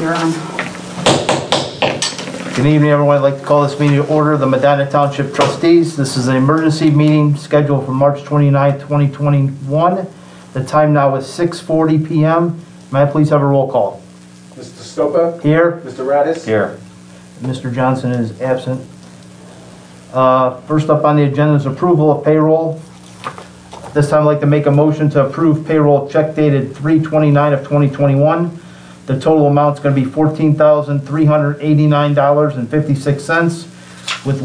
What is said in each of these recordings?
You're on. Good evening, everyone. I'd like to call this meeting to order. The Medina Township Trustees. This is an emergency meeting scheduled for March 29, 2021. The time now is 6:40 p.m. May I please have a roll call? Mr. Stopa? Here. Mr. Radis? Here. Mr. Johnson is absent. First up on the agenda is approval of payroll. This time I'd like to make a motion to approve payroll check dated 3/29 of 2021. The total amount is going to be $14,389.56 with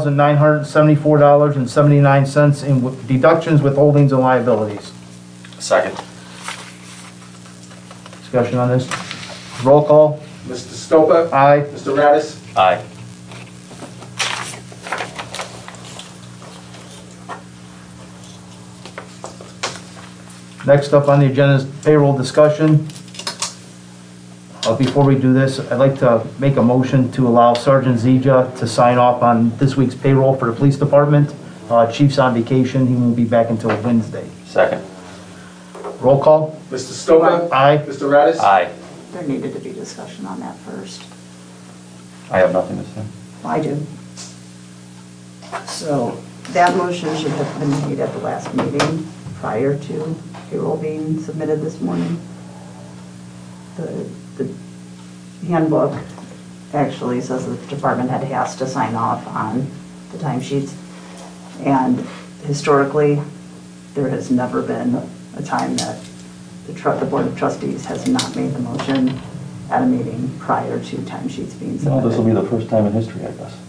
$1,974.79 in deductions, withholdings, and liabilities. Second. Discussion on this. Roll call. Mr. Stopa? Aye. Mr. Radis? Aye. Next up on the agenda is payroll discussion. Before we do this, I'd like to make a motion to allow Sergeant Zija to sign off on this week's payroll for the police department. Chief's on vacation. He won't be back until Wednesday. Second. Roll call. Mr. Stopa? Aye. Mr. Radis? Aye. There needed to be discussion on that first. I have nothing to say. I do. So that motion should have been made at the last meeting prior to payroll being submitted this morning. The handbook actually says that the department head has to sign off on the timesheets. And historically, there has never been a time that the Board of Trustees has not made the motion at a meeting prior to timesheets being submitted. Well, this will be the first time in history, I guess.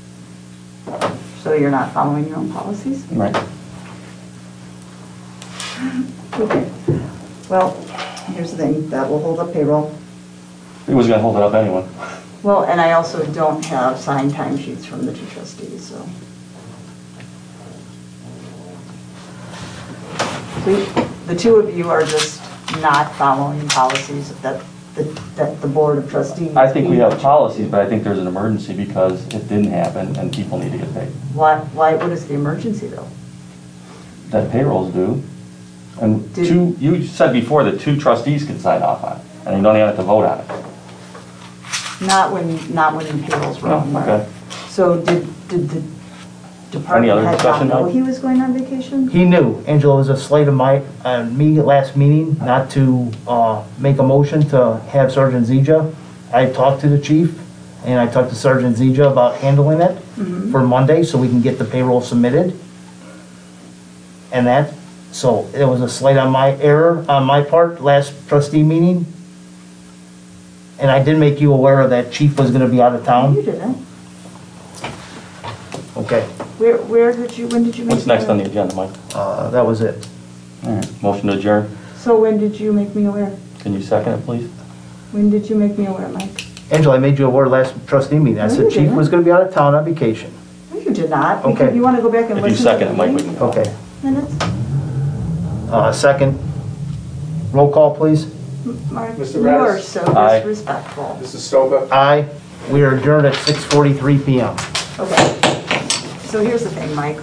So you're not following your own policies? Right. Okay. Well, here's the thing, that will hold up payroll. He was gonna hold it up anyway. Well, and I also don't have signed timesheets from the two trustees, so. The two of you are just not following policies that the Board of Trustees. I think we have policies, but I think there's an emergency because it didn't happen and people need to get paid. Why, what is the emergency though? That payroll's due. And you said before that 2 trustees can sign off on it, and you don't even have to vote on it. Not when payroll's wrong. Oh, okay. So did the department other head not discussion, know Mike? he was going on vacation? He knew. Angela, was a slate of me last meeting not to make a motion to have Sergeant Zija. I talked to the chief and I talked to Sergeant Zija about handling it for Monday so we can get the payroll submitted. And that, so it was a slate on my error, on my part, last trustee meeting. And I did make you aware of that chief was gonna be out of You town. didn't. Okay, When did you make? What's next on the agenda, Mike? that was it. All right. Motion to adjourn. So when did you make me aware? Can you second it, please? When did you make me aware, Mike? Angela, I made you aware last trustee meeting. I No, said you chief didn't. was gonna be out of town on vacation. No, you did not. Okay. Because you want to go back and If you listen second to it, the Mike, we meeting can. Okay. minutes? Second. Roll call, please. Mark, Mr. you are Radis? so Aye. disrespectful. Mr. Stopa? Aye. We are adjourned at 6:43 p.m. Okay. So here's the thing, Mike.